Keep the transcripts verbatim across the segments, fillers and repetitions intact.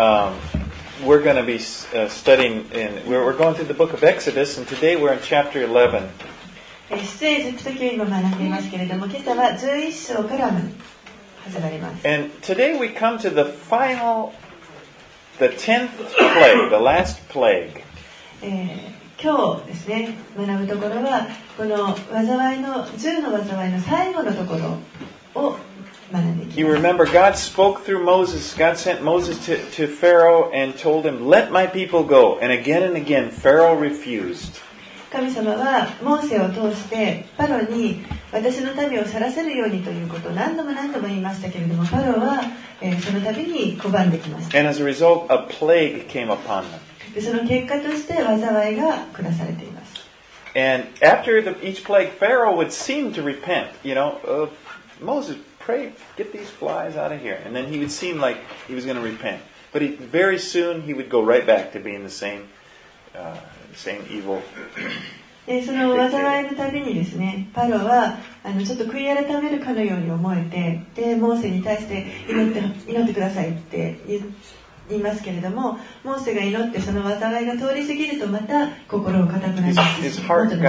Um, we're going to be uh, studying in, we're, we're going through the book of Exodus, and today we're in chapter eleven. 出エジプト記を今学んでいますけれども、今朝はじゅういっ章から始まります。 And today we come to the final, the tenth plague, the last plague. えー、今日ですね、学ぶところはこの災いのじゅうの災いの最後のところを学んでいきます。 You remember God spoke through Moses. God sent Moses to, to Pharaoh and told him, "Let my people go." And again and again, Pharaoh refused. 神様はモーセを通してパロに私の民を去らせるようにということを何度も何度も言いましたけれども、パロは、えー、その度に拒んできました。 And as a result, a plague came upon them. でその結果として災いが下されています。 And after the, each plague, Pharaoh would seem to repent. You know, uh, Moses, pray, get these flies out of here. And then he would seem like he was going to repent. But he, very soon he would go right back to being the same, uh, same evil. でその災いのたびにですね、パロはあのちょっと悔い改めるかのように思えて、でモーセに対して祈って祈ってくださいって言いますけれども、モーセが祈ってその災いが通り過ぎるとまた心を固くなります。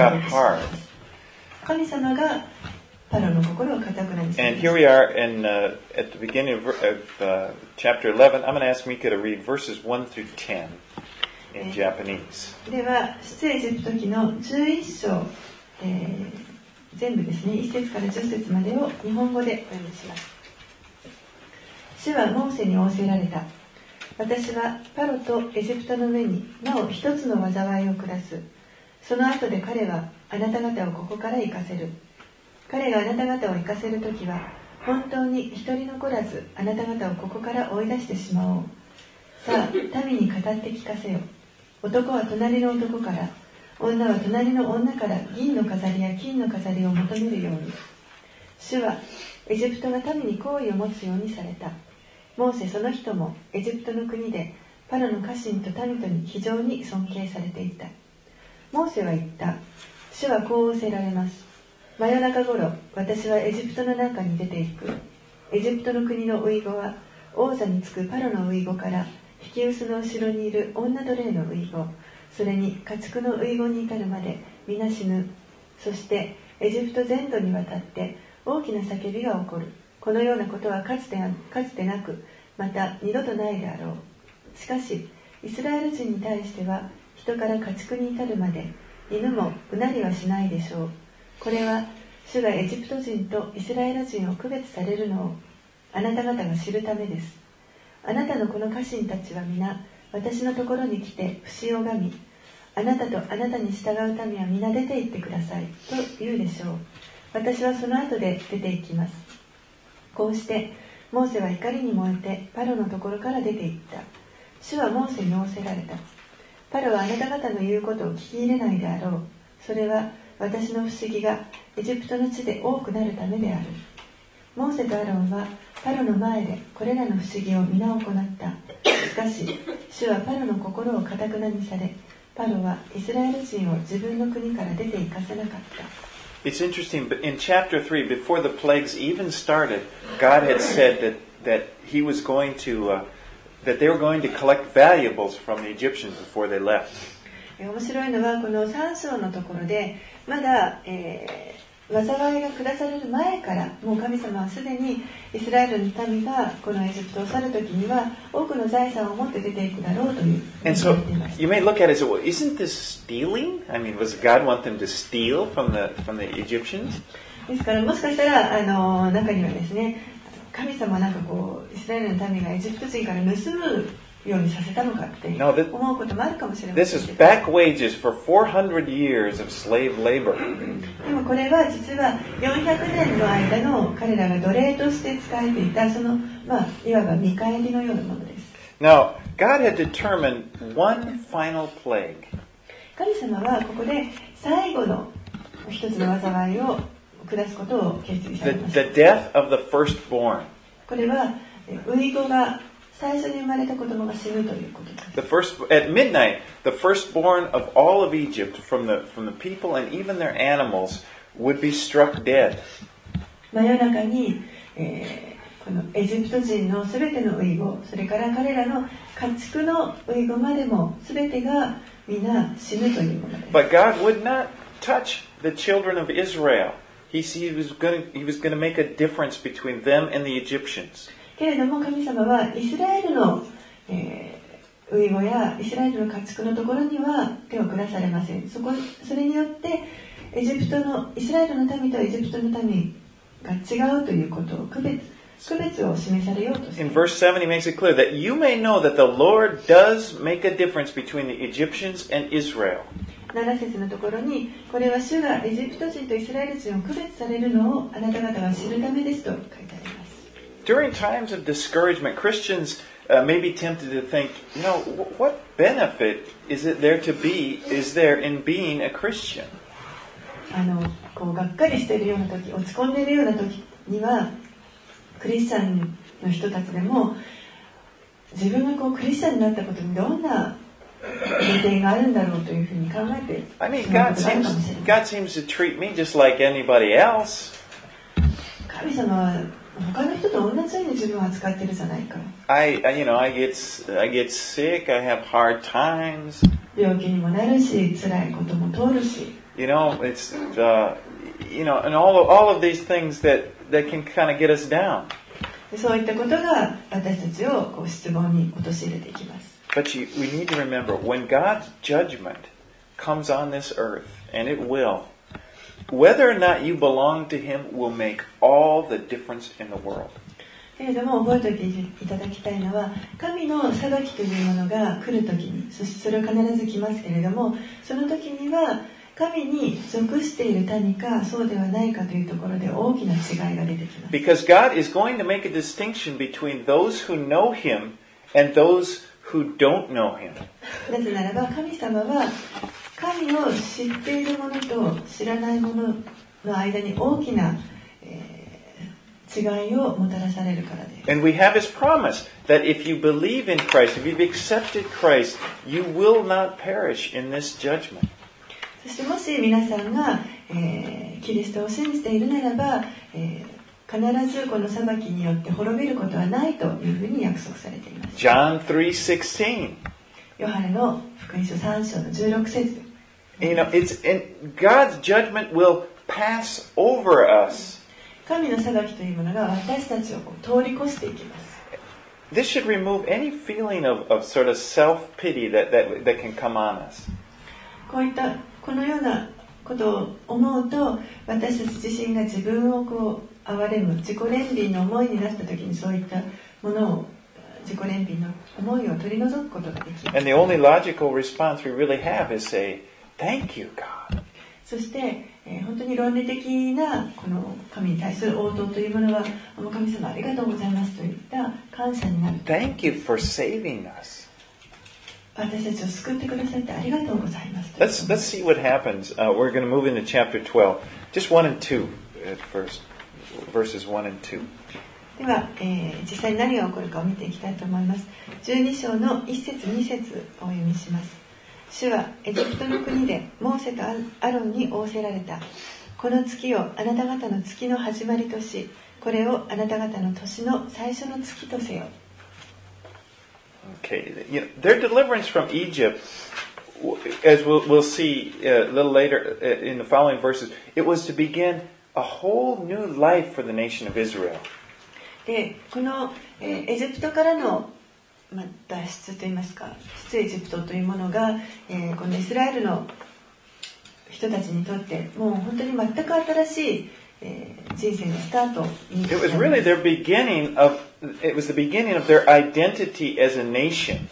神様がパロの心を固くなります。 And here we are in, uh, at the beginning of, of uh, chapter eleven. I'm going to ask Mika to read verses one through ten in Japanese. では、出エジプト記のじゅういっ章、えー、全部ですね、いっ節からじゅっ節までを日本語でお読みします。主はモーセに仰せられた。私はパロとエジプトの上になお一つの災いを下す。その後で彼はあなた方をここから行かせる。彼があなた方を行かせるときは本当に一人残らずあなた方をここから追い出してしまおう。さあ民に語って聞かせよ。男は隣の男から、女は隣の女から銀の飾りや金の飾りを求めるように。主はエジプトが民に好意を持つようにされた。モーセその人もエジプトの国でパロの家臣と民とに非常に尊敬されていた。モーセは言った。主はこう仰せられます。真夜中頃、私はエジプトの中に出ていく。エジプトの国のウイゴは王座につくパロのウイゴから引き薄の後ろにいる女奴隷のウイゴ、それに家畜のウイゴに至るまで皆死ぬ。そしてエジプト全土にわたって大きな叫びが起こる。このようなことはかつて、かつてなく、また二度とないであろう。しかしイスラエル人に対しては人から家畜に至るまで犬もうなりはしないでしょう。これは主がエジプト人とイスラエル人を区別されるのをあなた方が知るためです。あなたのこの家臣たちは皆私のところに来て節を拝み、あなたとあなたに従う民は皆出て行ってくださいと言うでしょう。私はその後で出て行きます。こうしてモーセは怒りに燃えてパロのところから出て行った。主はモーセに仰せられた。パロはあなた方の言うことを聞き入れないであろう。それは私の不思議がエジプトの地で多くなるためである。モーセとアロンはパロの前でこれらの不思議を皆行った。しかし主はパロの心を堅くなにされ、パロはイスラエル人を自分の国から出て行かせなかった。 It's interesting, but in chapter three, before the plagues even started, God had said that, that He was going to, uh, that they were going to collect valuables from the Egyptians before they left. 面白いのはこのさん章のところでまだ、えー、災いが下される前からもう神様はすでにイスラエルの民がこのエジプトを去るときには多くの財産を持って出ていくだろうという。 And so you may look at it and say, well, isn't this stealing? I mean, was God want them to steal from the from the Egyptians? ですからもしかしたらあの中にはですね、神様はなんかこうイスラエルの民がエジプト人から盗むようにさせたのかって思うこともあるかもしれません。 This is back wages for four hundred years of slave labor. でもこれは実はよんひゃくねんの間の彼らが奴隷として仕えていたそのまあいわば見返りのようなものです。 Now, God had determined one final plague. 神様はここで最後の一つの災いを下すことを決意されました。 The, the death of the firstborn. これはウイゴが最初に生まれた子供が死ぬということです。 The first, at midnight, the firstborn of all of Egypt, from the from the people and even their animals, would be struck dead. 真夜中に、えー、 このエジプト人のすべての遺語、それから彼らの家畜の遺語までもすべてが皆死ぬというものです。 But God would not touch the children of Israel. He, he was going to, he was going to make a difference between them and the Egyptians. けれども神様はイスラエルの、えー、遺語やイスラエルの家畜のところには手を下されません。そこ、それによってエジプトのイスラエルの民とエジプトの民が違うということを区別区別を示されようとしています。 In verse seven he makes it clear that you may know that the Lord does make a difference between the Egyptians and Israel. なな節のところに、これは主がエジプト人とイスラエル人を区別されるのをあなた方が知るためですと書いてあります。 During times of discouragement, Christians uh, may be tempted to think, you know, what benefit is it there to be, is there in being a Christian? あの、こうがっかりしているような時、落ち込んでいるような時には、クリスチャンの人たちでも自分がこうクリスチャンになったことにどんな利点があるんだろうというふうに考えて I mean, God seems, God seems to treat me just like anybody else. 神様は他の人と同じように自分を扱っているじゃないか。 I, I, you know, I get, I get sick, I have hard times. 病気にもなるし、辛いことも通るし。 You know, it's, uh, you know, and all of, all of these things that, that can kind of get us down. そういったことが私たちをこう失望に陥れていきます。 But you, we need to remember, when God's judgment comes on this earth, and it will, whether or not you belong to Him will make all the difference in the world. けれども覚えておいていただきたいのは、神の裁きというものが来るときに、そしてそれは必ず来ますけれども、その時には神に属している民かそうではないかというところで大きな違いが出てきます。 Because God is going to make a distinction between those who know Him and those who don't know Him. なぜならば神様は神を知っている者と知らない者の間に大きな、えー、違いをもたらされるからです。 And we have His promise that if you believe in Christ, if you've accepted Christ, you will not perish in this judgment. そしてもし皆さんが、えー、キリストを信じているならば、えー、必ずこの裁きによって滅びることはないというふうに約束されています。 John three sixteen. ヨハネの福音書さん章のじゅうろく節。 You know, it's and God's judgment will pass over us. 神の裁きというものが私たちをこう通り越していきます。 This should remove any feeling of, of sort of self-pity that, that, that can come on us. こういったこのようなことを思うと、私たち自身が自分をこう憐れむ自己憐憫の思いになった時に、そういったものを自己憐憫の思いを取り除くことができます。 And the only logical response we really have is say, "Thank you, God." そして、えー、本当に論理的なこの神に対する応答というものは、神様ありがとうございますといった感謝になる。 Thank you for saving us. 私たちを救ってくださってありがとうございます。 Let's let's see what happens. Uh, we're going to move into chapter twelve. Just one and two at first, verses one and two. では、えー、実際に何が起こるかを見ていきたいと思います。じゅうに章のいち節に節をお読みします。主はエジプトの国でモーセとアロンに仰せられた。この月をあなた方の月の始まりとし、これをあなた方の年の最初の月とせよ。 Okay, you know, their deliverance from Egypt, as we'll, we'll see uh, a little later in the following verses, it was to begin a whole new life for the nation of Israel. で、この、えー、エジプトからの、まあ、脱出といいますか、出エジプトというものが、えー、このイスラエルの人たちにとってもう本当に全く新しい、えー、人生のスタートに。 It was really their beginning of, it was the beginning of their identity as a nation.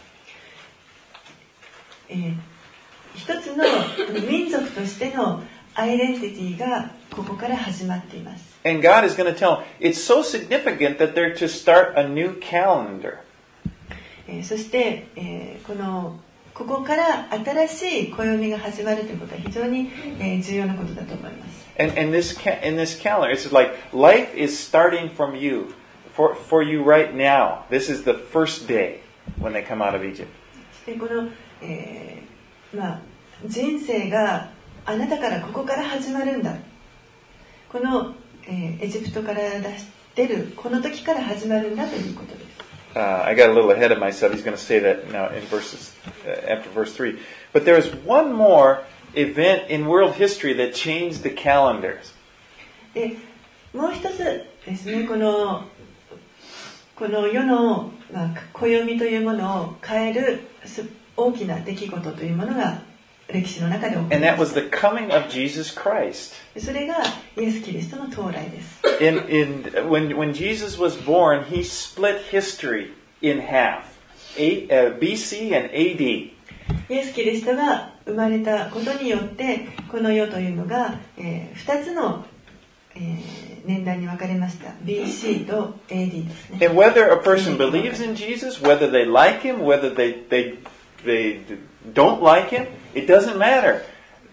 えー、一つの民族としてのアイデンティティがここから始まっています。 And God is going to tell them, it's so significant that they're to start a new calendar. えー、そして、えー、このここから新しい暦が始まるということは非常に、えー、重要なことだと思います。 And in this in this calendar, it's like life is starting from you, for for you right now. This is the first day when they come out of Egypt. でこの、えーまあ、人生があなたからここから始まるんだ。この、えー、エジプトから脱出るこの時から始まるんだということです。 Uh, I got a little ahead of myself. He's going to say that now in verses uh, after verse three. But there is one more event in world history that changed the calendars. で、もう一つですね、このこの世の、まあ、暦というものを変える大きな出来事というものが歴史の中で起こり And ま that was した。 the coming of Jesus Christ. それがイエス・キリストの到来です。 In in when when Jesus was born, he split history in half, A, uh, B C and A D. イエス・キリストが生まれたことによってこの世というのが、えー、ふたつの、えー、年代に分かれました。 ビーシー と エーディー ですね。 And whether a person believes in Jesus, whether they like him, whether they they they don't like him, it doesn't matter.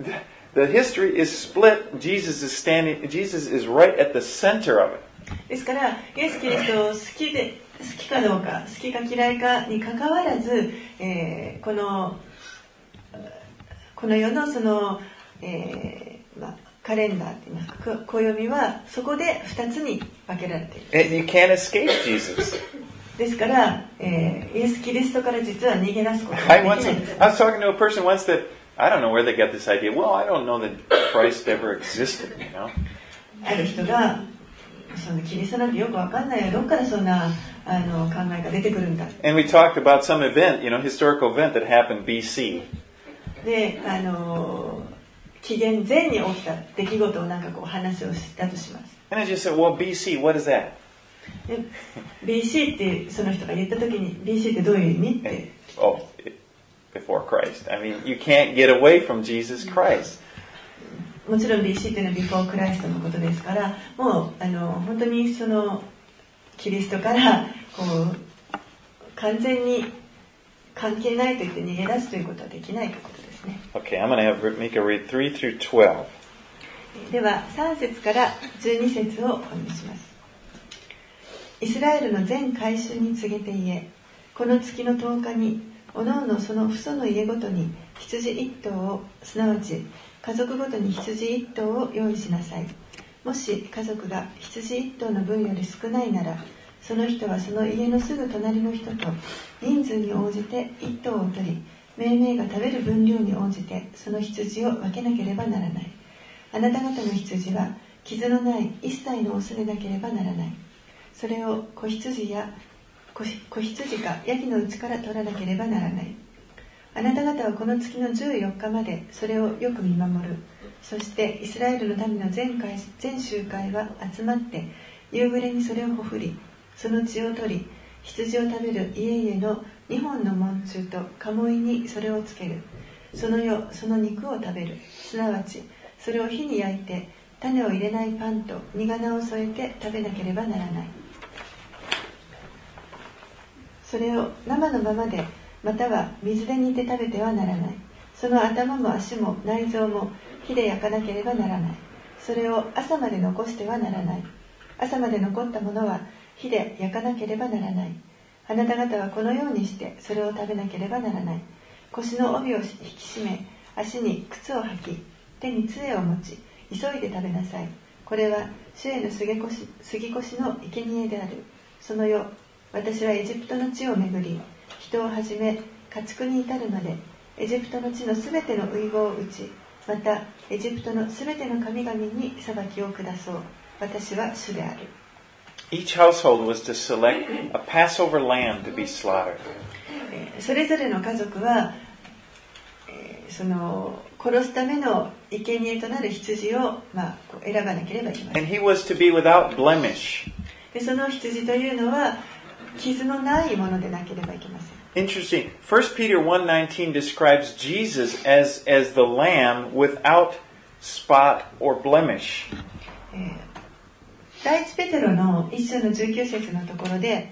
The history is split. Jesus is standing. Jesus is right at the center of it. ですからイエス・キリストを好きで好きかどうか好きか嫌いかにかかわらず、えー、このこの世のその、えーまあ、カレンダーといいますか暦はそこでふたつに分けられている。 And you can't escape Jesus. ですから、えー、イエス・キリストから実は逃げ出すことが I でき once ないんです。 I was talking to a person once that I don't know where they got this idea. Well, I don't know that Christ ever existed. You know. ある人がそのキリストなんてよくわかんないよ。どっからそんなあの考えが出てくるんだ。 And we talked about some event, you know, historical event that happened B C. で、あの紀元前に起きた出来事をなんかこう話をしたとします。 And I just said, well, B C, what is that? で ビーシー ってその人が言った時に ビーシー ってどういう意味って。 Oh, before Christ. I mean, you can't get away from Jesus Christ. もちろん ビーシー っていうのは Before Christ のことですから、もうあの本当にそのキリストからこう完全に関係ないと言って逃げ出すということはできないということですね。 Okay, I'm going to have Mika read three through twelve. ではさん節からじゅうに節をお読みします。イスラエルの全改宗に告げて言え、この月のとおかにおのおのその父祖の家ごとに羊一頭を、すなわち家族ごとに羊一頭を用意しなさい。もし家族が羊一頭の分より少ないなら、その人はその家のすぐ隣の人と人数に応じて一頭を取り、命名が食べる分量に応じてその羊を分けなければならない。あなた方の羊は傷のない一切のオスでなければならない。それを子羊や子羊かヤギのうちから取らなければならない。あなた方はこの月のじゅうよっかまでそれをよく見守る。そしてイスラエルの民の全会全集会は集まって夕暮れにそれをほふり、その血を取り、羊を食べる家々のにほんの門柱と鴨居にそれをつける。その夜その肉を食べる。すなわちそれを火に焼いて種を入れないパンと煮花を添えて食べなければならない。それを生のままでまたは水で煮て食べてはならない。その頭も足も内臓も火で焼かなければならない。それを朝まで残してはならない。朝まで残ったものは火で焼かなければならない。あなた方はこのようにしてそれを食べなければならない。腰の帯を引き締め、足に靴を履き、手に杖を持ち、急いで食べなさい。これは主への杉越の生贄である。その夜、私はエジプトの地を巡り、人をはじめ家畜に至るまでエジプトの地のすべての遺語を打ち、またエジプトのすべての神々に裁きを下そう。私は主である。 Each household was to select a Passover lamb to be slaughtered. それぞれの家族は、えー、その殺すための生贄となる羊を、まあ、選ばなければいけません。 And he was to be without blemish. でその羊というのは傷のないものでなければいけません。 Interesting. First Peter one nineteen describes Jesus as, as the lamb without spot or blemish. えー、第一ペテロの一章のじゅうきゅう節のところで、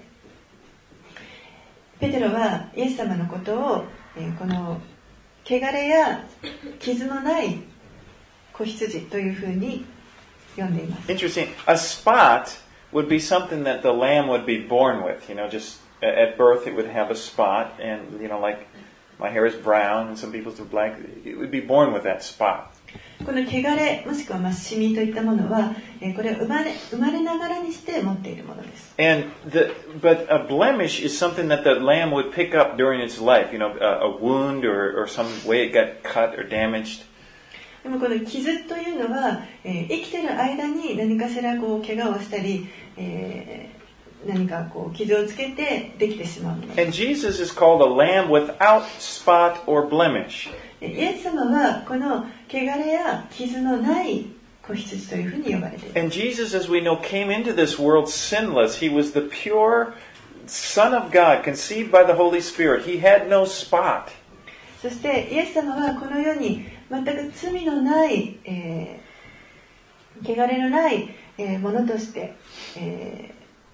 ペテロはイエス様のことを、えー、この汚れや傷のない子羊というふうに呼んでいます。 Interesting. A spot would be something that the lamb would be born with. You know, just at birth it would have a spot, and you know, like my hair is brown and some people's are black. It would be born with that spot. この汚れもしくはまあシミといったものは、えー、これは生まれ生まれながらにして持っているものです。 And the but a blemish is something that the lamb would pick up during its life, you know, a, a wound or, or some way it got cut or damaged. でもこの傷というのは、えー、生きている間に何かしらこう怪我をしたり、えー、何かこう傷をつけてできてしまうもの。 And Jesus is called a lamb without spot or blemish. イエス様はこの汚れや傷のない子羊というふうに呼ばれている。 And Jesus, as we know, came into this world sinless. He was the pure Son of God, conceived by the Holy Spirit. He had no spot. そしてイエス様はこの世に全く罪のない、えー、汚れのない、えー、ものとして、え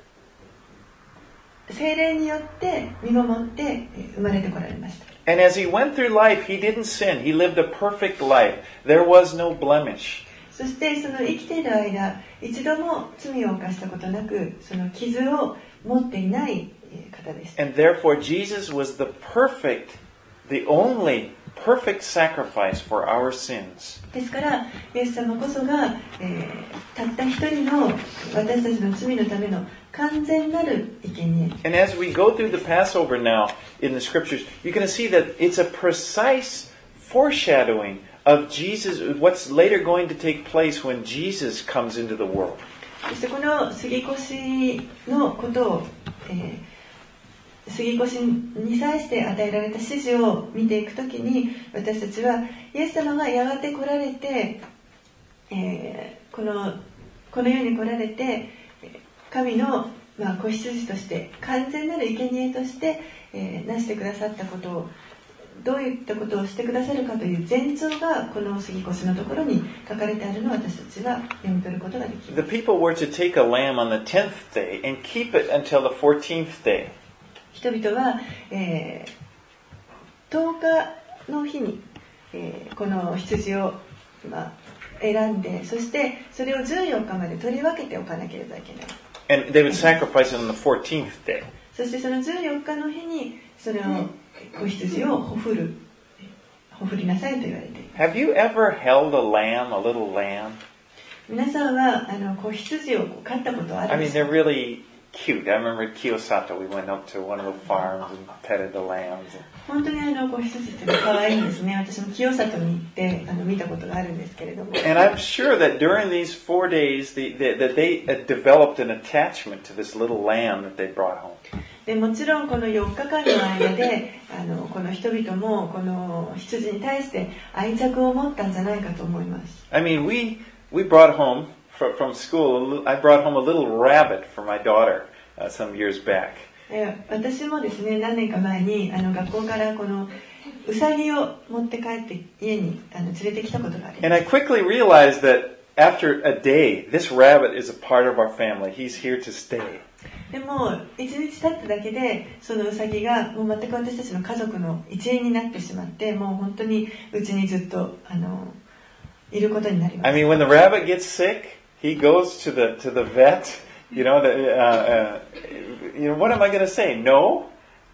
ー、聖霊によって身ごもって生まれてこられました。 And as he went through life, he didn't sin. He lived a perfect life. There was no blemish. そしてその生きている間、一度も罪を犯したことなく、その傷を持っていない方です。 And therefore, Jesus was the perfect, the only perfect sacrifice for our sins. ですから、イエス様こそが、えー、たった一人の私たちの罪のための完全なる生贄。 And as we go through the Passover now in the scriptures, you're going to see that it's a precise foreshadowing of Jesus, what's later going to take place when Jesus comes into the world. そしてこの杉越のことを、えー、杉越に際して与えられた指示を見ていくときに、私たちはイエス様がやがて来られて、えー、このこの世に来られて神の、まあ、子羊として完全なる生贄として、えー、なしてくださったことを、どういったことをしてくださるかという前兆がこの杉越のところに書かれてあるのを私たちは読み取ることができます。 The people were to take a lamb on the tenth day and keep it until the fourteenth day. 人々は、えー、とおかの日に、えー、この羊を、まあ、選んで、そしてそれをじゅうよっかまで取り分けておかなければいけない。 And they would sacrifice it on the fourteenth day. そしてそのじゅうよっかの日にそれを子羊をほふる、ほふりなさいと言われている。 Have you ever held a lamb, a little lamb? 皆さんはあの子羊を飼ったことはある I で mean, しょ they're うか？ really cute. I remember at Kiyosato, we went up to one of the farms and petted the lambs. 本当にあの子羊って可愛いんですね。私も清里に行ってあの見たことがあるんですけれども。 And I'm sure that during these four days, the, the, that they developed an attachment to this little lamb that they brought home. でもちろんこのよっかかんの間であのこの人々もこの羊に対して愛着を持ったんじゃないかと思います。 I mean, we we brought home from, from school. I brought home a little rabbit for my daughter uh, some years back. 私もですね、何年か前にあの学校からこのウサギを持って帰って家にあの連れてきたことがあります。 And I quickly realized that after a day, this rabbit is a part of our family. He's here to stay. でも一日経っただけでそのウサギがもう全く私たちの家族の一員になってしまって、もう本当にうちにずっとあのいることになります。 I mean, when the rabbit gets sick, he goes to the to the vet. You know, the, uh, uh, you know, what am I going to say? No.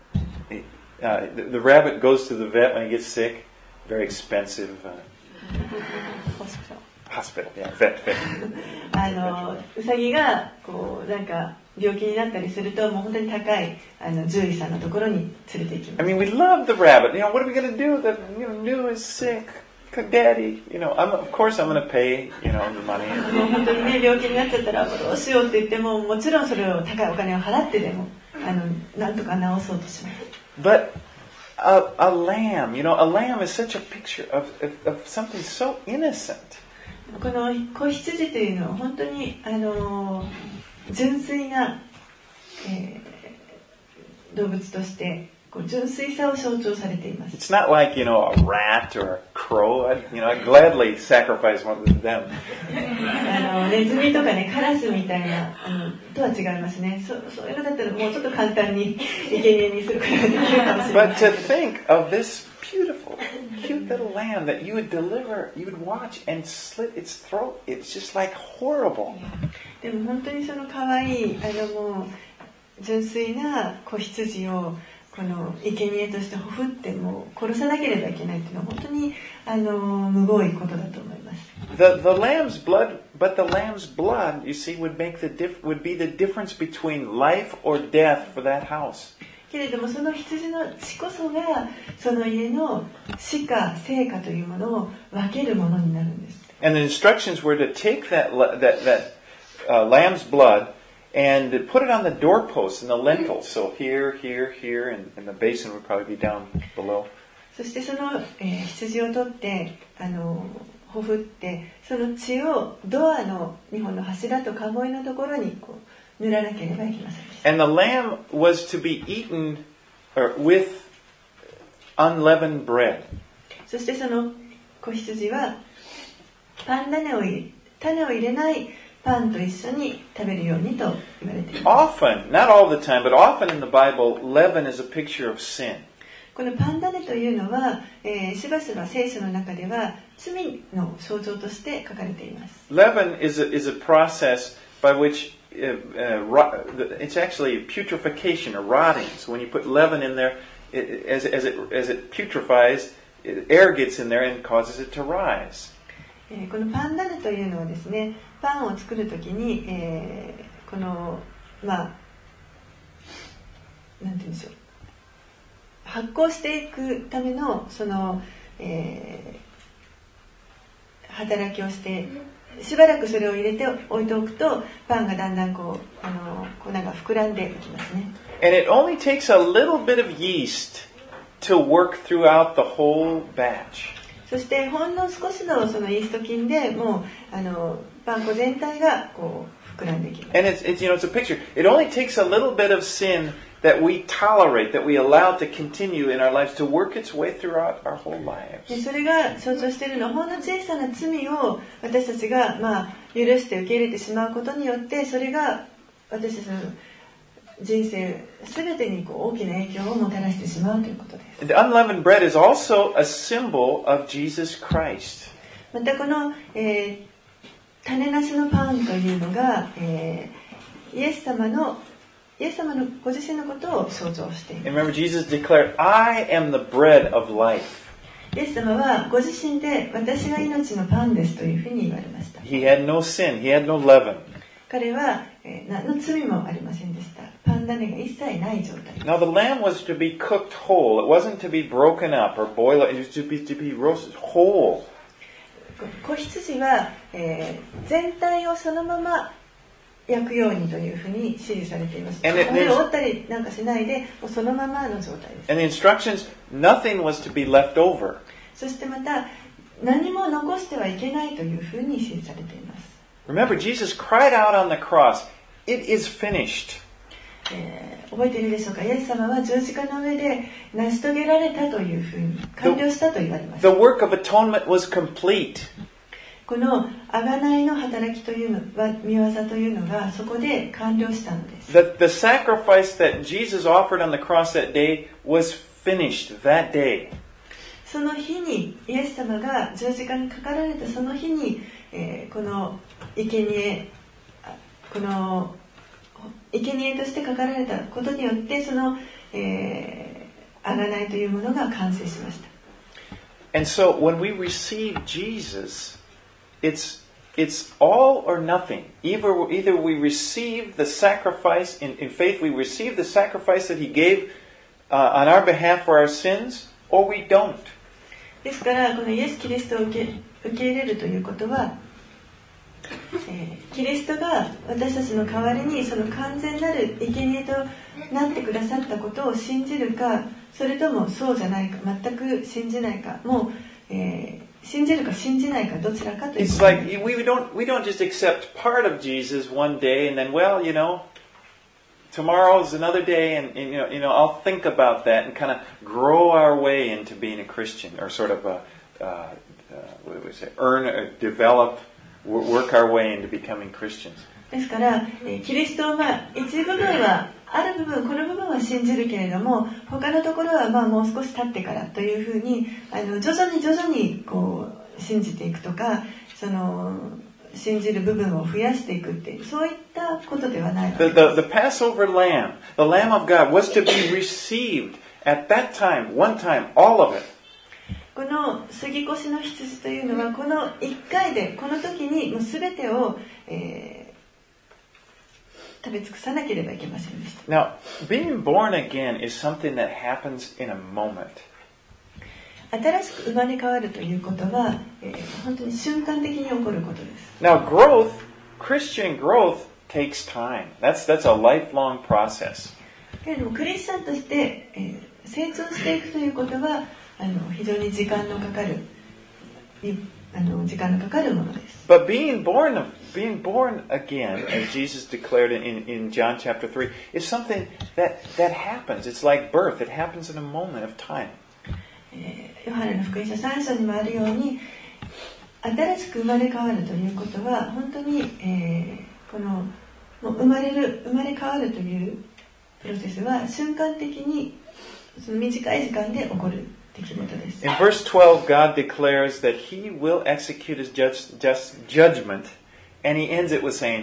Uh, the, the rabbit goes to the vet when he gets sick. Very expensive. Uh, hospital, yeah, vet, vet. あのウサギがこうなんか病気になったりするともう本当に高いあの獣医さんのところに連れて行きます。 I mean, we love the rabbit. You know, what are we going to do? The you know, new is sick. Daddy, you know, I'm, of course I'm going to pay, you know, the money. もう本当にね病気になっちゃったらもうどうしようって言ってももちろんそれを高いお金を払ってでもあのなんとか治そうとします。 But a, a lamb, you know, a lamb is such a picture of, of, of something so innocent. この子羊というのは本当にあの純粋な、えー、動物としてこう純粋さを象徴されています。 It's not like, you know, a rat or a crow. I, you know, I gladly sacrifice one of them. あのネズミとかね、カラスみたいなあのとは違いますね。そ, そういうのだったらもうちょっと簡単に生贄にすることができるかもしれない。 But to think of this beautiful, cute little lamb that you would deliver, you would watch and slit its throat. It's just like horrible. でも本当にその可愛いあのもう純粋な子羊をこの生贄としてほふってもう殺さなければいけないというのは本当にあのむごいことだと思います。 The, the lamb's blood, but the lamb's blood, you see, would make the dif- would be the difference between life or death for that house. けれどもその羊の血こそがその家の死か生かというものを分けるものになるんです。 And the instructions were to take that that that uh, lamb's blood and put it on the doorposts and the lintels. So here, here, here, and, and the basin would probably be down below. そしてその、えー、羊を取ってあのほふってその血をドアのにほんの柱と囲いのところにこう塗らなければいけませんでした。 And the lamb was to be eaten or with unleavened bread. そしてその子羊はパン種を入れ種を入れないパンと一緒に食べるようにと言われています。 Often, not all the time, but often in the Bible, leaven is a picture of sin. このパン種というのは、えー、しばしば聖書の中では罪の象徴として書かれています。 Leaven is a, is a process by which uh, uh, it's actually putrefaction or rotting. So when you put leaven in there, it, as, as, it, as it putrefies, it, air gets in there and causes it to rise. えー、このパン種というのはですね、パンを作るときに、えー、このまあなんて言うんでしょう、発酵していくためのその、えー、働きをしてしばらくそれを入れて置いておくとパンがだんだんこうあの粉が膨らんでいきますね。 And it only takes a little bit of yeast to work throughout the whole batch. そしてほんの少しのそのイースト菌でもうあのパン粉全体がこう膨らんできます。 And it's, it's you know it's a picture. It only takes a little bit of sin that we tolerate, that we allow to continue in our lives, to work its way throughout our whole lives. でそれが象徴しているのはほんの小さな罪を私たちが、まあ、許して受け入れてしまうことによってそれが私たちの人生すべてにこう大きな影響をもたらしてしまうということです。 The unleavened bread is also a symbol of Jesus Christ. またこの、えー、種なしのパンというのが、えー、イエス様のイエス様のご自身のことを象徴しています。 And remember, Jesus declared, "I am the bread of life." イエス様はご自身で私が命のパンですというふうに言われました。 He had no sin. He had no leaven. 彼は、えー、何の罪もありませんでした。パン種が一切ない状態。 Now the lamb was to be cooked whole. It wasn't to be broken up or boiled. It was to be to be roasted whole. 子羊は、えー、全体をそのまま焼くようにというふうに指示されています。骨を折ったりなんかしないで、もうそのままの状態です。 And the instructions, nothing was to be left over. そしてまた何も残してはいけないというふうに指示されています。 Remember, Jesus cried out on the cross, "It is finished." えー、覚えているでしょうか。イエス様は十字架の上で成し遂げられたというふうに完了したと言われます。 The work of atonement was complete. この贖いの働きというのは、御業というのがそこで完了したのです。 The, the sacrifice that Jesus offered on the cross that day was finished that day. その日にイエス様が十字架にかかられたその日に、えー、この生贄この生贄としてかかられたことによってその、えー、贖いというものが完成しました。 And so when we receive Jesus, it's it's all or nothing. Either either we receive the sacrifice in, in faith, we receive the sacrifice that He gave uh, on our behalf for our sins, or we don't. ですからこのイエス・キリストを受け、受け入れるということは、えー、キリストが私たちの代わりにその完全なる生贄となってくださったことを信じるか、それともそうじゃないか、全く信じないか、もう、えー、信じるか信じないかどちらかということです。 It's like we don't we don't just accept part of Jesus one day and then, well, you know, tomorrow is another day, and, and you know, you know, I'll think about that and kind of grow our way into being a Christian, or sort of a, uh, uh, what do we say, earn, or develop, work our way into becoming Christians. ですから、えー、キリストは、まあ、一部分はある部分この部分は信じるけれども他のところは、まあ、もう少し経ってからというふうにあの徐々に徐々にこう信じていくとかその信じる部分を増やしていくっていうそういったことではないわけです。 The, the, the Passover lamb, the Lamb of God, was to be received At that time, one time, all of it. この杉越の羊というのはこのいっかいでこの時にもう全てを、えー、食べ尽くさなければいけませんでした。 Now, being born again is something that happens in a moment. 新しく生まれ変わるということは、えー、本当に瞬間的に起こることです。 Now, growth, Christian growth takes time. That's, that's a lifelong process. けれどもクリスチャンとして、えー、成長していくということはあの非常に時間のかかるあの時間のかかるものです。 But being born of, being born again, as Jesus declared in, in John chapter three, is something that, that happens. It's like birth. It happens in a moment of time. えー、ヨハネの福音書さん章にもあるように新しく生まれ変わるということは本当に、えー、このもう生まれる生まれ変わるというプロセスは瞬間的にその短い時間で起こる出来事です。 In verse twelve, God declares that He will execute His just, just judgment, and He ends it with saying,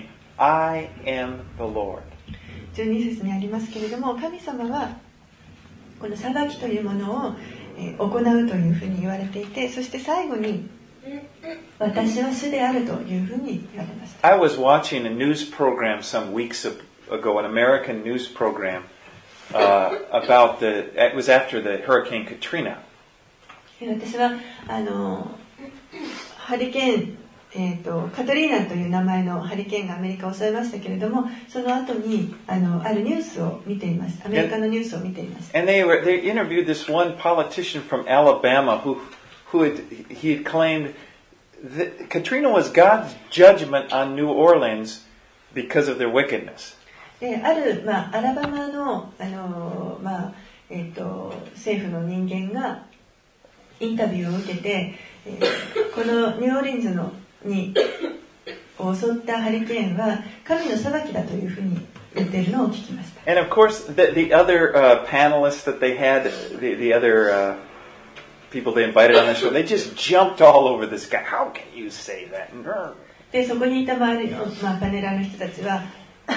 I am the Lord. じゅうに節にありますけれども、神様はこの裁きというものを行うというふうに言われていて、そして最後に私は主であるというふうに言われました。 I was watching a news program some weeks ago, an American news program, uh, about the, it was after the Hurricane Katrina. 私はあのハリケーン、えーと、カトリーナという名前のハリケーンがアメリカを襲いましたけれども、その後に あの、あるニュースを見ています。アメリカのニュースを見ています。 And they were, they interviewed this one politician from Alabama who, who had, he had claimed that Katrina was God's judgment on New Orleans because of their wickedness. である、まあ、アラバマの、あの、まあえーと、政府の人間がインタビューを受けて、えー、このニューオーリンズのに襲ったハリケーンは神の裁きだというふうに言っているのを聞きました。 And of course, the, the other uh, panelists that they had, the, the other uh, people they invited on the show, they just jumped all over this guy. How can you say that? で、そこにいた周りの、まあ、パネラーの人たちは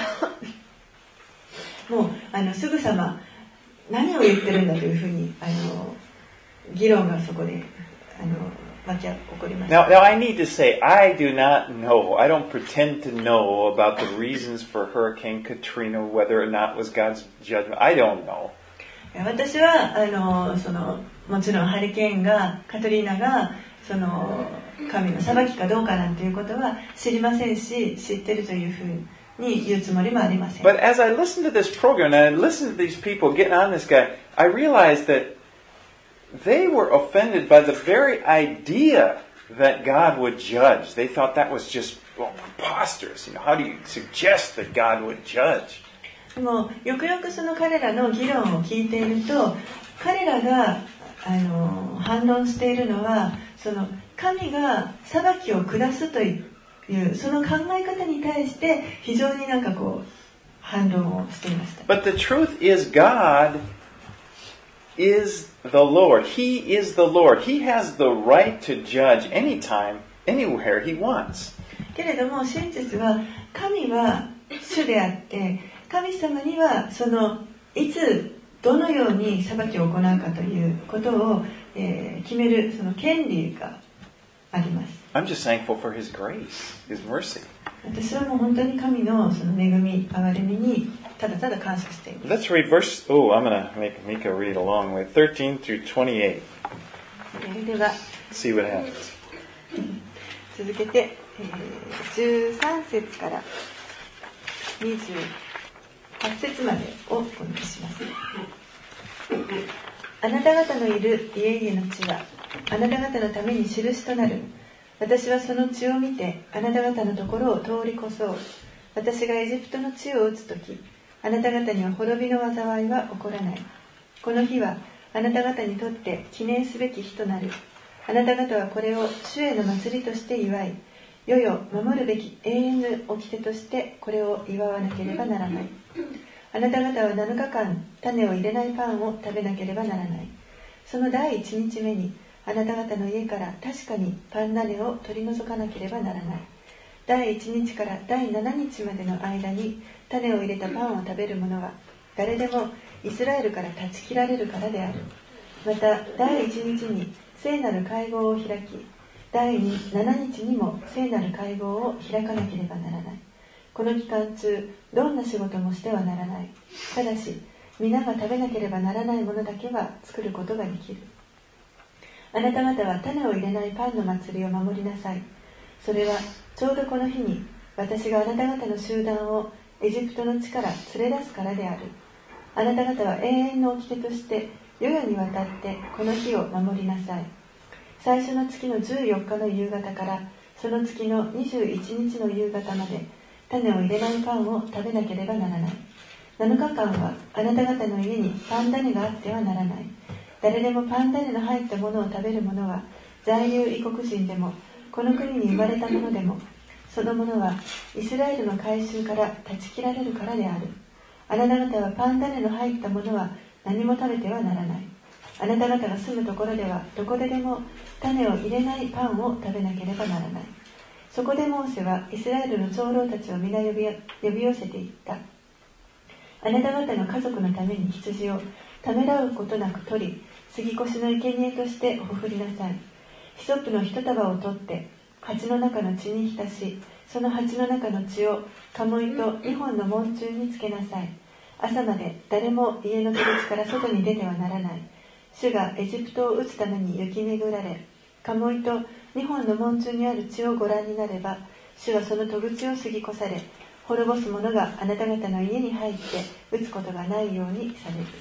もうあのすぐさま何を言ってるんだというふうにあの議論がそこであの巻き起こりました。 Now, now I need to say, I do not know, I don't pretend to know about the reasons for Hurricane Katrina, whether or not it was God's judgment. I don't know. 私はあのそのもちろんハリケーンがカトリーナがその神の裁きかどうかなんていうことは知りませんし、知ってるというふうに言うつもりもありません。 But as I listened to this program and I listened to these people getting on this guy, I realized that they were offended by the very idea that God would judge. They thought that was just well, preposterous. You know, how do you suggest that God would judge? でもよくよくその彼らの議論を聞いていると、彼らがあの反論しているのはその神が裁きを下すというその考え方に対して非常になんかこう反論をしていました。 But the truth is God is the Lord. He is the Lord. He has the right to judge anytime, anywhere He wants. けれども真実は神は主であって神様にはそのいつどのように裁きを行うかということを、えー、決めるその権利があります。 I'm just thankful for His grace, His mercy. 私はもう本当に神のその恵み、憐れみにただただ感謝しています。 Let's read verse. Oh, I'm going to make Mika read along with thirteen through twenty-eight. では See what happens. 続けて、えー、じゅうさん節からにじゅうはち節までをお願いします。あなた方のいる家々の地はあなた方のために印となる。私はその地を見てあなた方のところを通り越そう。私がエジプトの地を打つとき、あなた方には滅びの災いは起こらない。この日はあなた方にとって記念すべき日となる。あなた方はこれを主への祭りとして祝い、世々守るべき永遠の掟としてこれを祝わなければならない。あなた方はなのかかん種を入れないパンを食べなければならない。その第一日目にあなた方の家から確かにパン種を取り除かなければならない。第一日から第七日までの間に種を入れたパンを食べる者は誰でもイスラエルから断ち切られるからである。また第一日に聖なる会合を開き、第七日にも聖なる会合を開かなければならない。この期間中、どんな仕事もしてはならない。ただし、皆が食べなければならないものだけは作ることができる。あなた方は種を入れないパンの祭りを守りなさい。それはちょうどこの日に私があなた方の集団をエジプトの地から連れ出すからである。あなた方は永遠の掟として世々にわたってこの日を守りなさい。最初の月のじゅうよっかの夕方からその月のにじゅういちにちの夕方まで種を入れないパンを食べなければならない。なのかかんはあなた方の家にパン種があってはならない。誰でもパン種の入ったものを食べる者は在留異国人でもこの国に生まれた者でもその者はイスラエルの改宗から断ち切られるからである。あなた方はパン種の入ったものは何も食べてはならない。あなた方が住むところではどこででも種を入れないパンを食べなければならない。そこでモーセはイスラエルの長老たちを皆呼び、呼び寄せていった。あなた方の家族のために羊をためらうことなく取り、杉越の生贄としてほふりなさい。ヒソップの一束を取って鉢の中の血に浸し、その鉢の中の血を鴨居と二本の門柱につけなさい。朝まで誰も家の戸口から外に出てはならない。主がエジプトを打つために行き巡られ、鴨居と二本の門柱にある血をご覧になれば、主はその戸口を過ぎ越され、滅ぼす者があなた方の家に入って打つことがないようにされる。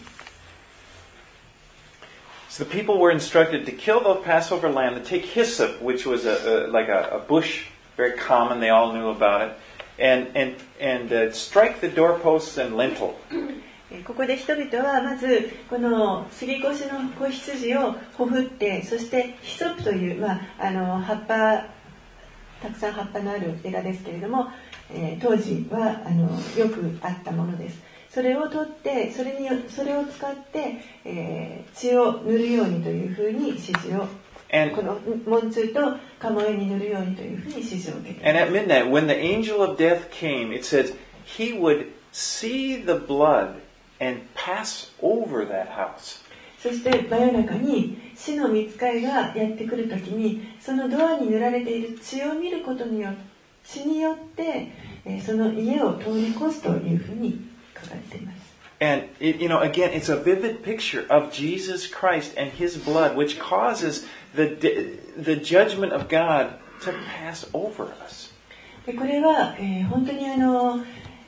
So the people were instructed to kill the Passover lamb, to take hyssop, which was a, a, like a, a bush, very common, they all knew about it, and, and, and uh, strike the doorposts and lintel. ここで人々はまずこの杉越の子羊をほふって、そしてヒソップという、まあ、あの葉っぱ、たくさん葉っぱのある枝ですけれども、えー、当時はあのよくあったものです。それを取ってそれにそれを使って、えー、血を塗るようにというふうに指示を、この門柱と鴨居に塗るようにというふうに指示を受けています。 And at midnight, when the angel of death came, it says he would see the blood and pass over that house. そして真夜中に死の御使いがやってくるときに、そのドアに塗られている血を見ることによって血によって、えー、その家を通り越すというふうに書かれています。 And it, you know, again, it's a vivid picture of Jesus Christ and His blood, which causes the the judgment of God to pass over us. でこれは、えー、本当にあの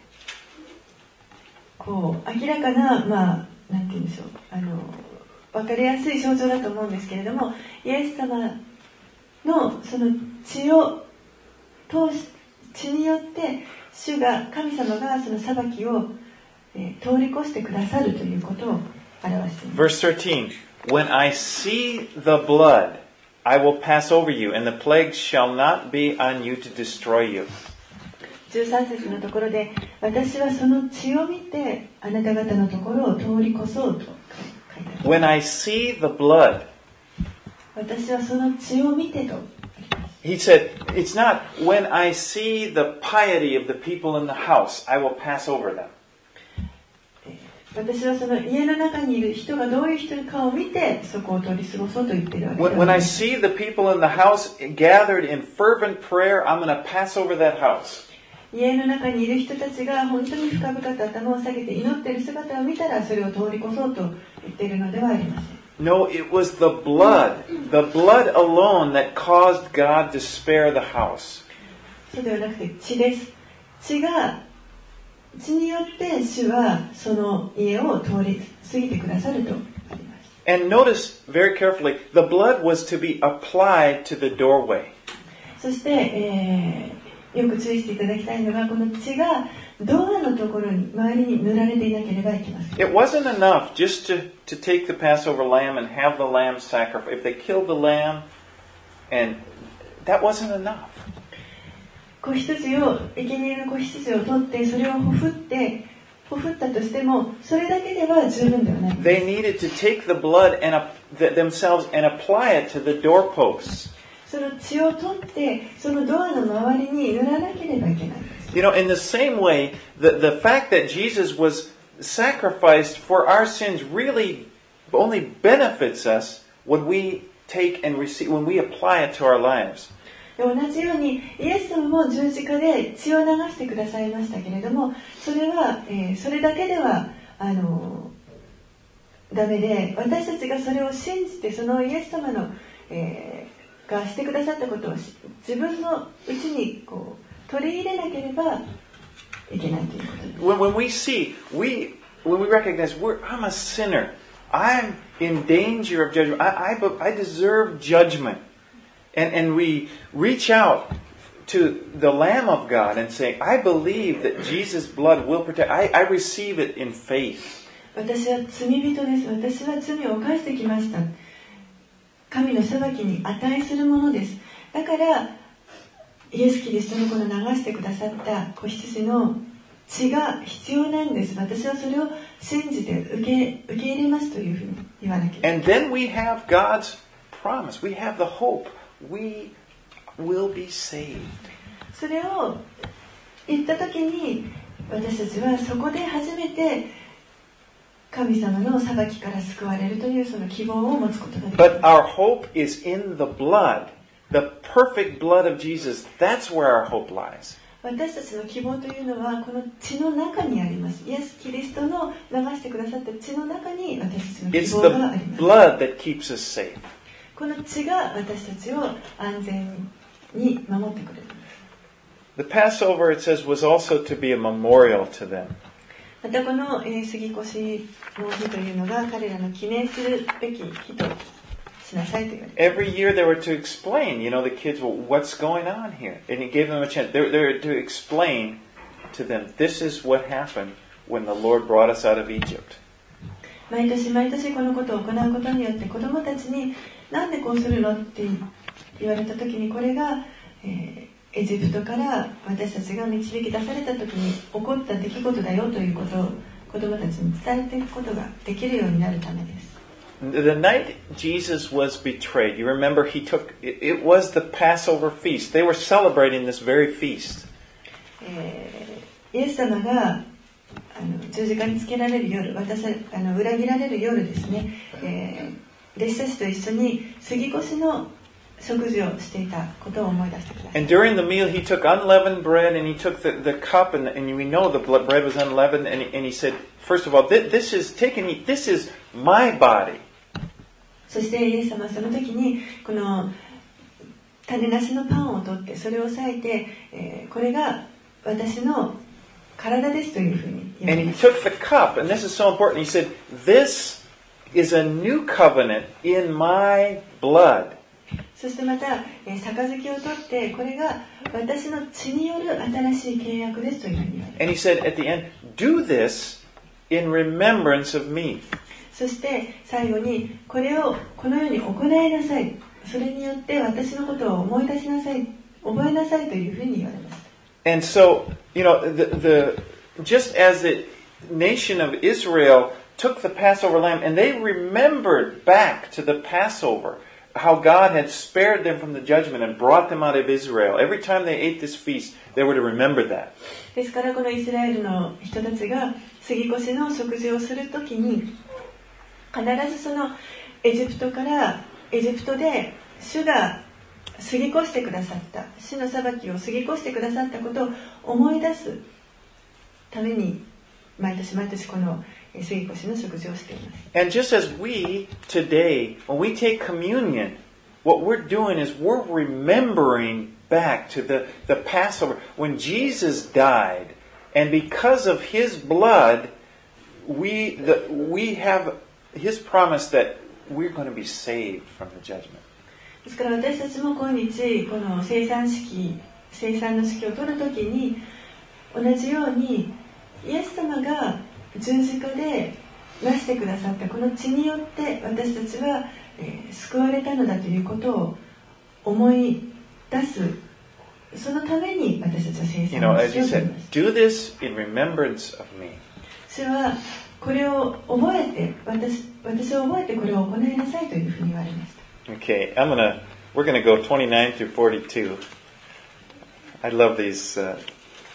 こう明らかな、まあなんて言うんでしょう、あの分かりやすい象徴だと思うんですけれども、イエス様のその血を通し血によって主が神様がその裁きを、えー、通り越してくださるということを表しています。 Verse thirteen, When I see the blood, I will pass over you, and the plague shall not be on you to destroy you. じゅうさん節のところで、私はその血を見てあなた方のところを通り越そうと書いてあります。 When I see the blood, 私はその血を見てと。 He said, it's not when I see the piety of the people in the house, I will pass over them. 私はその家の中にいる人がどういう人かを見てそこを通り過ごそうと言っているわけです。 When, when I see the people in the house gathered in fervent prayer, I'm going to pass over that house. 家の中にいる人たちが本当に深々と頭を下げて祈っている姿を見たらそれを通り越そうと言っているのではありません。 No, it was the blood, the blood alone that caused God to spare the house. そうではなくて血です。血が血によって主はその家を通り過ぎてくださるとあります。 And notice very carefully, the blood was to be applied to the doorway. そして、えー、よく注意していただきたいのが、この血がドアのところに周りに塗られていなければいけません。 It wasn't enough just to, to take the Passover lamb and have the lamb sacrificed. If they killed the lamb, and that wasn't enough. 子羊を、生贄の子羊を取って、それをほふって、ほふったとしても、それだけでは十分ではない。 They needed to take the blood and, uh, themselves and apply it to the doorposts. その血を取って、そのドアの周りに塗らなければいけない。 You know, in the same way, the, the fact that Jesus was sacrifice for our sins really only benefits us when we take and receive, when we apply it to our lives. 同じようにイエス様も十字架で血を流してくださいましたけれども、それは、えー、それだけではあのダメで、私たちがそれを信じてそのイエス様の、えー、がしてくださったことを自分のうちにこう取り入れなければいけないということです。 When, when we see, we when we recognize we're, I'm a sinner, I'm in danger of judgment, I, I, I deserve judgment. And, and we reach out to the Lamb of God and say, I believe that Jesus' blood will protect. I, I receive it in faith. 私は罪人です。私は罪を犯してきました。神の裁きに値するものです。だからイエス・キリストのこの流してくださった子羊の血が必要なんです。私はそれを信じて受け、受け入れますというふうに言わなきゃいけない。 And then we have God's promise. We have the hope.We will be saved. それを言ったときに私たちはそこで初めて神様の裁きから救われるというその希望を持つことができます。 But our hope is in the blood, the perfect blood of Jesus. That's where our hope lies. 私たちの希望というのはこの血の中にあります。イエス・キリストの流してくださった血の中に私たちの希望があります。 It's the blood that keeps us safe. この血が私たちを安全に守ってくれる。 The Passover, it says, was also to be a memorial to them. またこの、えー、杉越の日というのが彼らの記念するべき日としなさいと言われて。 Every year they were to explain, you know, the kids, well, what's going on here? And he gave them a chance. They were, they were to explain to them, this is what happened when the Lord brought us out of Egypt. 毎年毎年このことを行うことによって子どもたちになんでこうするのって言われた時にこれが、えー、エジプトから私たちが導き出された時に起こった出来事だよということを子どもたちに伝えていくことができるようになるためです。 The night Jesus was betrayed, you remember he took, it, it was the Passover feast. They were celebrating this very feast. えー、イエス様があの十字架につけられる夜、私あの裏切られる夜ですね、えー弟子たちと一緒に杉越の食事をしていたことを思い出してください。 And during the meal, he took unleavened bread and he took the, the cup, and, and we know the bread was unleavened, and he, and he said, first of all, this, this is, take and eat, this is my body. そしてイエス様はその時にこの種なしのパンを取ってそれを裂いて、えー、これが私の体ですというふうに言われました。 And he took the cup, and this is so important, he said, this is a new covenant in my blood. そしてまた、えー、杯を取ってこれが私の血による新しい契約ですというふうに言われます。 And he said at the end, do this in remembrance of me. そして最後にこれをこのように行いなさい。それによって私のことを思い出しなさい、覚えなさいというふうに言われます。 And so, you know, the, the just as the nation of Israel took the Passover lamb and they remembered back to the Passover how God had spared them from the judgment and brought them out of Israel. Every time they ate this feast, they were to remember that. ですからこのイスラエルの人たちが杉越の食事をするときに必ずそのエジプトからエジプトで主が過ぎ越してくださった主の裁きを過ぎ越してくださったことを思い出すために毎年毎年この杉越の食事をしています。 And just as we today, when we take communion, what we're doing is we're remembering back to the, the Passover when Jesus died, and because of His blood, we the, we have His promise that we're going to be saved from the judgment. ですから私たちも今日この聖餐式聖餐の式を取るときに同じようにイエス様が十字架でなしてくださったこの血によって私たちは、えー、救われたのだということを思い出すそのために私たちは聖餐の式を取ります。 Do this in remembrance of me. 主はこれを覚えて 私, 私を覚えてこれを行いなさいというふうに言われました。 Okay, I'm gonna we're gonna go twenty-nine through forty-two. I love these uh,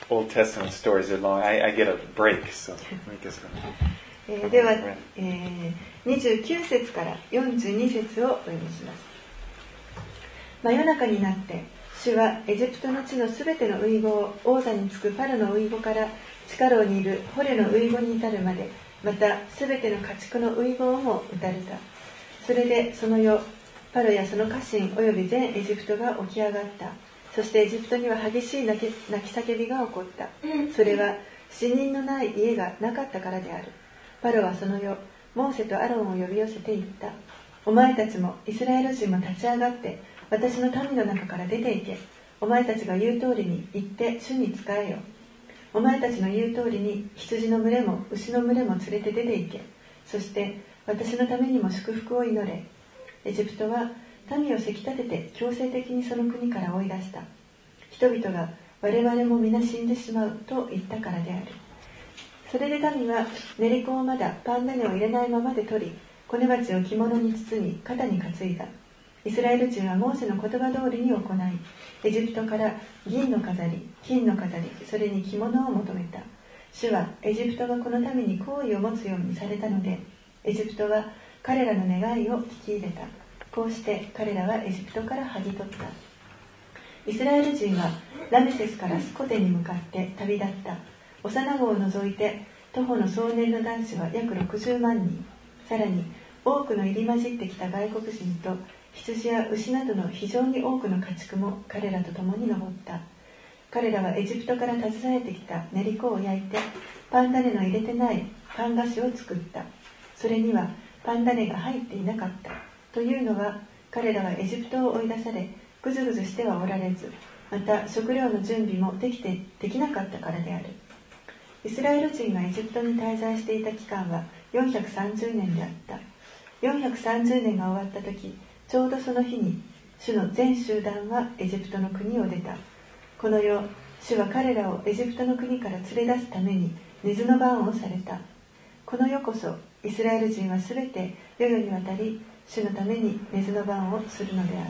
Old Testament stories are long. I, I get a break, so make us go. えー、では、えー、にじゅうきゅう節からよんじゅうに節をお読みします。真夜中になって主はエジプトの地のすべてのウイゴを王座につくパロのウイゴから地下牢にいるホレのウイゴに至るまで、またすべての家畜のウイゴをも撃たれた。それでその夜、パロやその家臣および全エジプトが起き上がった。そしてエジプトには激しい泣き、泣き叫びが起こった。それは死人のない家がなかったからである。パロはその夜、モーセとアロンを呼び寄せて言った。お前たちもイスラエル人も立ち上がって私の民の中から出て行け。お前たちが言う通りに行って主に仕えよ。お前たちの言う通りに羊の群れも牛の群れも連れて出て行け。そして私のためにも祝福を祈れ。エジプトは民をせき立てて強制的にその国から追い出した。人々が我々も皆死んでしまうと言ったからである。それで民は練り粉をまだパン種を入れないままで取り、こね鉢を着物に包み肩に担いだ。イスラエル人はモーセの言葉通りに行い、エジプトから銀の飾り、金の飾り、それに着物を求めた。主はエジプトがこの民に好意を持つようにされたので、エジプトは彼らの願いを聞き入れた。こうして彼らはエジプトから剥ぎ取った。イスラエル人はラメセスからスコテに向かって旅立った。幼子を除いて徒歩の壮年の男子は約ろくじゅうまんにん。さらに多くの入り混じってきた外国人と羊や牛などの非常に多くの家畜も彼らと共に登った。彼らはエジプトから携えてきた練り粉を焼いてパン種の入れてないパン菓子を作った。それにはパン種が入っていなかった。というのは彼らはエジプトを追い出されぐずぐずしてはおられず、また食料の準備もできてできなかったからである。イスラエル人がエジプトに滞在していた期間はよんひゃくさんじゅうねんであった。よんひゃくさんじゅうねんが終わった時、ちょうどその日に主の全集団はエジプトの国を出た。この夜、主は彼らをエジプトの国から連れ出すために寝ずの番をされた。この夜こそイスラエル人はすべて世々にわたり主のために寝ずの番をするのである。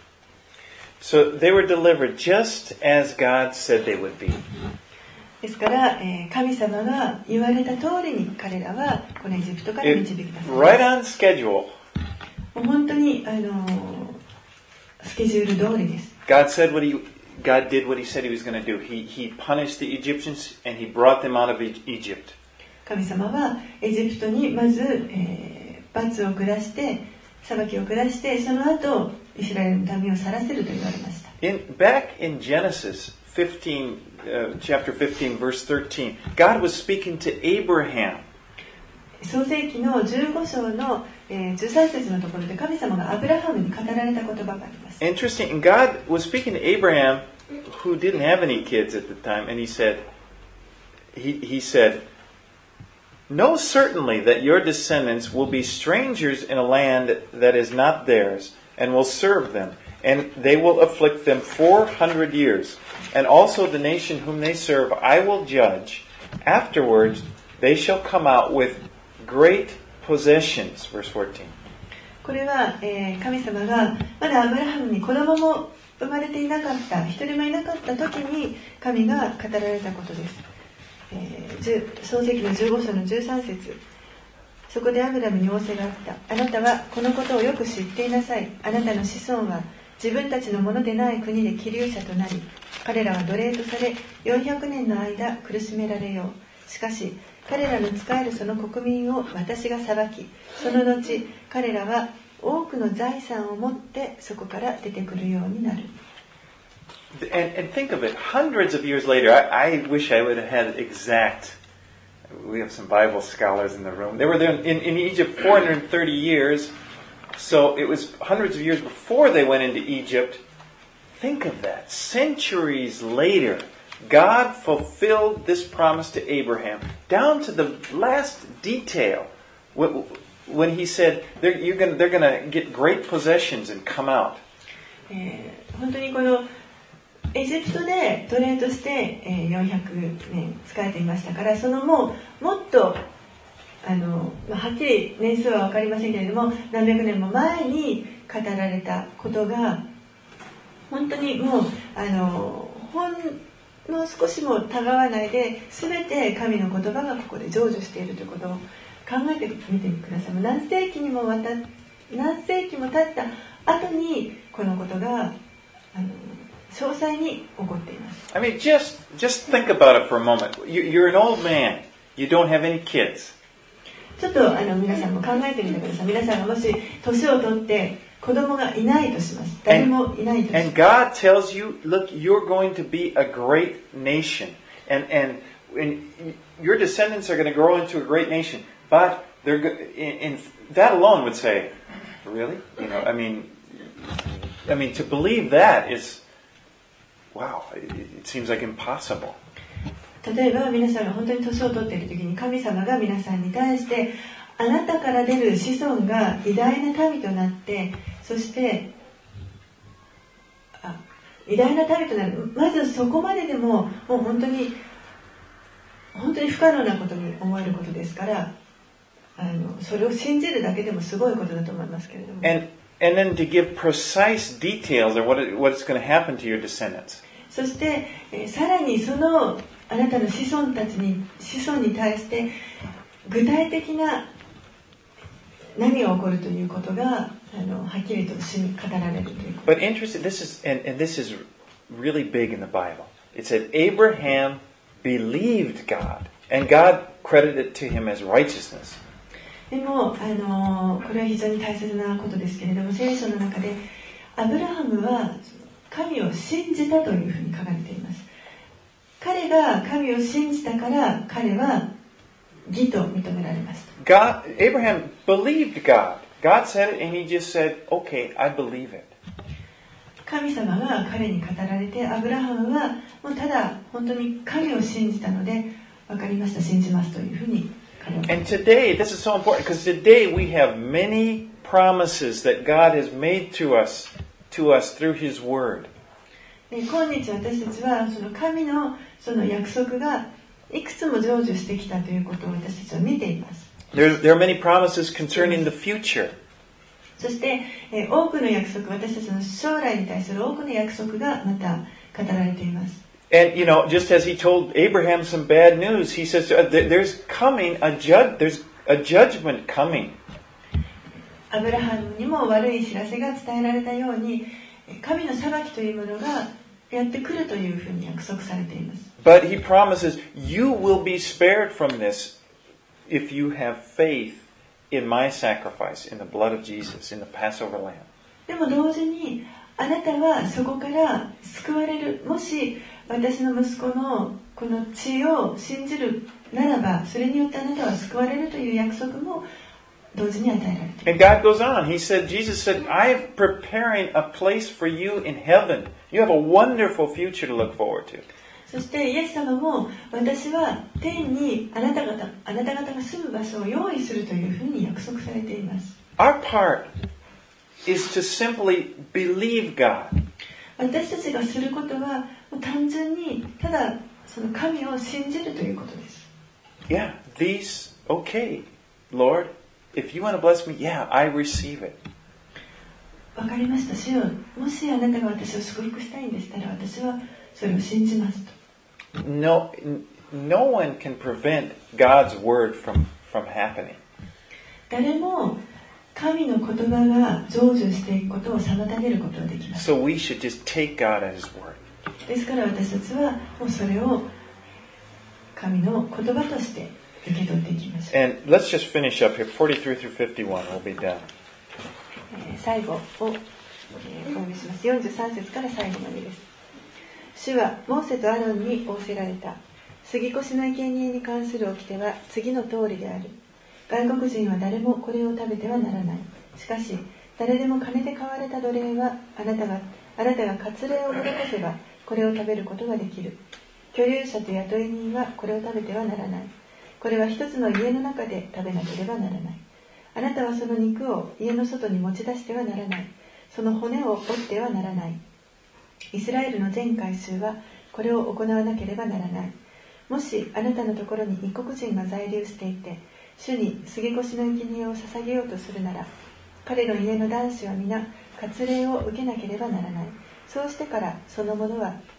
So they were delivered just as God said they would be. ですから、えー、神様が言われた通りに彼らはこのエジプトから導き出された。 Right on schedule. もう本当に、あのー、スケジュール通りです。 God said what he, God did what he said he was going to do. He, he punished the Egyptians and he brought them out of Egypt. 神様はエジプトにまず、えー、罰を下して裁きを下してその後イスラエルの民を去らせると言われました。 In, back in Genesis fifteen, uh, chapter fifteen, verse thirteen, God was speaking to Abraham. 創世記のじゅうご章の、えー、じゅうさん節のところで神様がアブラハムに語られた言葉があります。 Interesting. And God was speaking to Abraham, who didn't have any kids at the time, and he said, he, he said, Know certainly that your descendants will be strangers in a land that is not theirs, and will serve them, and they will afflict them four hundred years. And also the nation whom they serve I will judge. Afterwards they shall come out with great possessions. Verse fourteen. これは、えー、神様がまだアブラハムに子供も生まれていなかった、一人もいなかった時に神が語られたことです。えー、創世記のじゅうご章のじゅうさん節。そこでアブラムに仰せがあった。あなたはこのことをよく知っていなさい。あなたの子孫は自分たちのものでない国で寄留者となり、彼らは奴隷とされよんひゃくねんの間苦しめられよう。しかし彼らの仕えるその国民を私が裁き、その後彼らは多くの財産を持ってそこから出てくるようになる。 And, and think of it, hundreds of years later, I, I wish I would have had exact, we have some Bible scholars in the room. They were there in, in Egypt four hundred thirty years, so it was hundreds of years before they went into Egypt. Think of that, centuries later, God fulfilled this promise to Abraham, down to the last detail, when, when he said, they're, you're gonna, they're going to get great possessions and come out. えー、本当にこのエジプトで奴隷として、えー、よんひゃくねん仕えていましたから、そのもうもっとあの、まあ、はっきり年数は分かりませんけれども何百年も前に語られたことが本当にもうあの本もう少しもたがわないで、全て神の言葉がここで成就しているということを考えてみてください。何世紀にもわた何世紀も経った後にこのことがあの詳細に起こっています。 I mean, just just think about it for a moment. You, you're an old man. You don't have any kids. ちょっとあの皆さんも考えてみてください。皆さんがもし年を取って子供がいないとします。誰もいないとします。 And God tells you, look, you're going to be a great nation, and and, and your descendants are going to grow into a great nation. But they're in, in that alone would say, really? You know, I mean, I mean to believe that is, wow, it, it seems like impossible. 例えば皆さんが本当に年を取っている時に神様が皆さんに対してあなたから出る子孫が偉大な民となってそしてあ偉大な民となるまずそこまででももう本当に本当に不可能なことに思えることですからあのそれを信じるだけでもすごいことだと思いますけれども and, and then to give precise details of what, it, what's going to happen to your descendants. そして、えー、さらにそのあなたの子孫たちに子孫に対して具体的な何が起こるということがあのはっきりと語られるということ。 But interesting, this is and, and this is really big in the Bible. It said Abraham believed God, and God credited it to him as righteousness. でもあのこれは非常に大切なことですけれども、聖書の中でアブラハムは神を信じたというふうに書かれています。彼が神を信じたから彼は義と認められます。 God, Abraham believed God. God said it and he just said, okay, I believe it. 神様が彼に語られて、アブラハムはもうただ本当に神を信じたので、分かりました、信じますというふうに彼は。 And today, this is so important because today we have many promises that God has made to us, to us through His Word. 今日私たちはその神のその約束がいくつも成就してきたということを私たちは見ています。 There, there are many promises concerning the future. そして、えー、多くの約束、私たちの将来に対する多くの約束がまた語られています。 And you know, just as he told Abraham some bad news, he says there's coming a judge, there's a judgment coming. アブラハムにも悪い知らせが伝えられたように、神の裁きというものがやってくるというふうに約束されています。 But he promises, you will be spared from this if you have faith in my sacrifice, in the blood of Jesus, in the Passover lamb. でも同時に、あなたはそこから救われる。もし私の息子のこの血を信じるならば、それによってあなたは救われるという約束も同時に与えられている。 And God goes on. He said, Jesus said, I'm preparing a place for you in heaven. You have a wonderful future to look forward to. そしてイエス様も私は天にあなた方、あなた方が住む場所を用意するというふうに約束されています。 Our part is to simply believe God. 私たちがすることは単純にただその神を信じるということです。 Yeah, these, okay, Lord, if you want to bless me, yeah, I receive it. わかりました。主よ、もしあなたが私を祝福したいんでしたら私はそれを信じますと。 No, no one can prevent God's word from, from happening. 誰も神の言葉が成就していくことを妨げることはできません。 So we should just take God at His word. ですから私たちはもうそれを神の言葉として受け取っていきましょう。 And let's just finish up here, forty-three through fifty-one, we'll be done. 最後をお読みします。よんじゅうさん節から最後までです。主はモーセとアロンに仰せられた。杉越の生贄に関する掟は次の通りである。外国人は誰もこれを食べてはならない。しかし誰でも金で買われた奴隷はあなたがあなたが割礼を施せばこれを食べることができる。居留者と雇い人はこれを食べてはならない。これは一つの家の中で食べなければならない。あなたはその肉を家の外に持ち出してはならない。その骨を折ってはならない。イスラエルの全会衆はこれを行わなければならない。もしあなたのところに異国人が在留していて、主に杉越の生贄を捧げようとするなら、彼の家の男子は皆割礼を受けなければならない。そうしてからその者は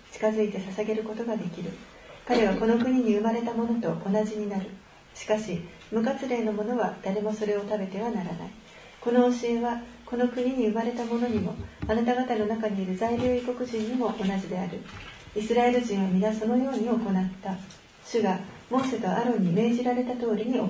近づいて捧げることができる。彼はこの国に生まれたものと同じになる。しかし無活霊の者は誰もそれを食べてはならない。この教えはこの国に生まれた者にも、あなた方の中にいる在留異国人にも同じである。イスラエル人は皆そのように行った。主がモーセとアロンに命じられた通りに行った。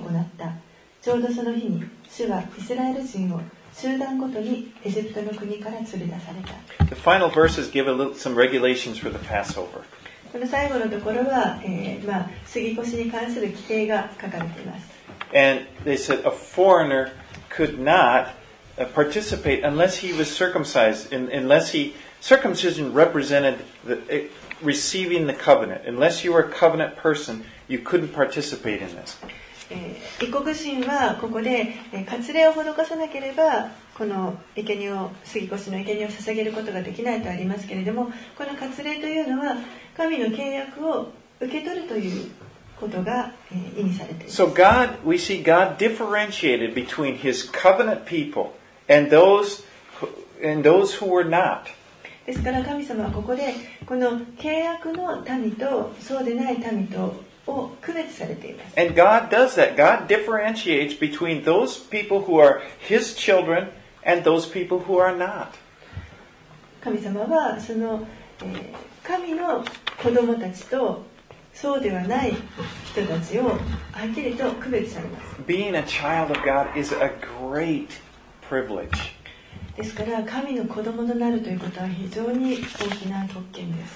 ちょうどその日に主はイスラエル人を集団ごとにエジプトの国から連れ出された。 The final verses give a little, some regulations for the Passover. この最後のところは、えーまあ、杉越に関する規定が書かれています。 And they said a foreigner could not uh, participate unless he was circumcised, in, unless he circumcision represented the, uh, receiving the covenant. Unless you were a covenant person, you couldn't participate in this. えー、異国人はここで、えー、割礼を施さなければこの生贄を杉越の生贄を捧げることができないとありますけれども、この割礼というのは神の契約を受け取るということが、えー、意味されています。 So God, we see God differentiated between His covenant people and those who, and those who were not. ですから神様はここでこの契約の民とそうでない民とを区別されています。 And God does that. God differentiates between those people who are His children and those people who are not. 神様はその、えー、神の子供たちとそうではない人たちをはっきりと区別されます。 Being a child of God is a great privilege. ですから神の子供となるということは非常に大きな特権です。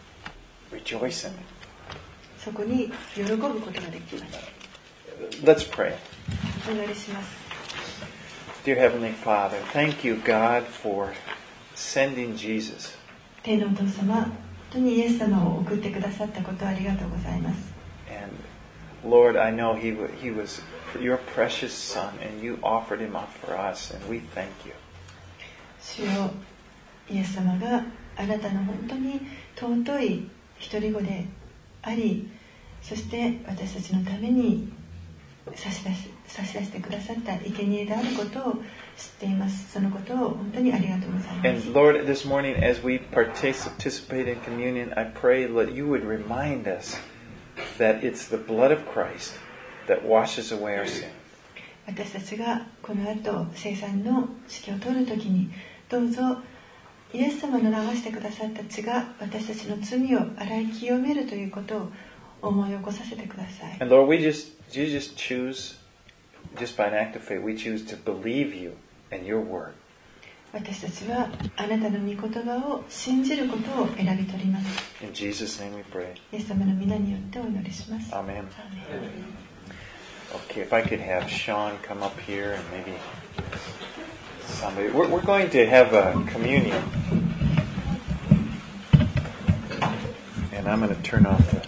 Rejoice in it. そこに喜ぶことができます。 Let's pray. お祈りします。 Dear Heavenly Father, thank you, God, for sending Jesus. 天のお父様、本当にイエス様を送ってくださったことをありがとうございます。 And Lord, I know he, he was your precious Son, and you offered him up for us, and we thank you. 主よ、イエス様があなたの本当に尊い一人子であり、そして私たちのために差し出し、差し出してくださった生贄であることを知っています。そのことを本当にありがとうございます。 And Lord, this morning as we participate in communion, I pray that you would remind us that it's the blood of Christ that washes away our sin. 私たちがこの後聖餐の式を取るときに、どうぞイエス様の流してくださった血が私たちの罪を洗い清めるということを思い起こさせてください。 And Lord, we just, you just choose, just by an act of faith, we choose to believe you and your word. 私たちはあなたの御言葉を信じることを選び取ります。 In Jesus' name we pray. イエス様の皆によってお祈りします。 Amen. Okay, if I could have Sean come up here and maybe somebody. We're, we're going to have a communion. And I'm going to turn off the